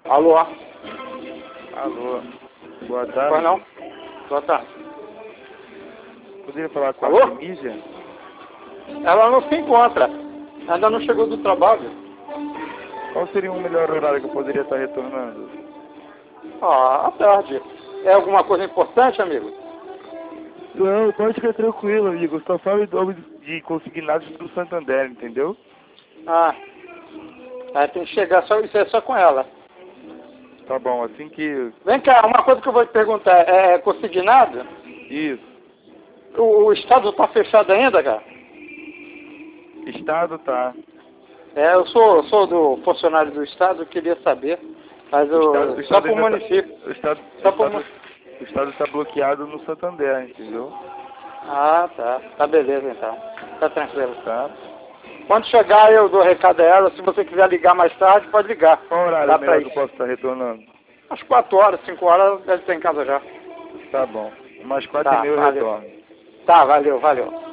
Alô? Alô. Boa tarde. Pois não? Boa tarde. Poderia falar com Alô? a Artemisia? Ela não se encontra. Ainda não chegou do trabalho. Qual seria um melhor horário que eu poderia estar retornando? À tarde. É alguma coisa importante, amigo? Não, pode ficar tranquilo, amigo. Só fala em nome de consignados do Santander, entendeu? Tem que chegar só, isso é só com ela. Tá bom, assim que... Vem cá, uma coisa que eu vou te perguntar. É consignado? Isso. O estado tá fechado ainda, cara? Estado tá. Eu sou do funcionário do estado, eu queria saber. Mas O só estado por ainda município. o estado está bloqueado no Santander, entendeu? Tá beleza então. Tá tranquilo. Tá? Quando chegar eu dou recado a ela, se você quiser ligar mais tarde, pode ligar. Qual horário Dá pra melhor ir. que eu posso estar retornando? Às 4 horas, 5 horas, deve estar em casa já. Tá bom. Umas 4h30 eu valeu. retorno. Tá, valeu.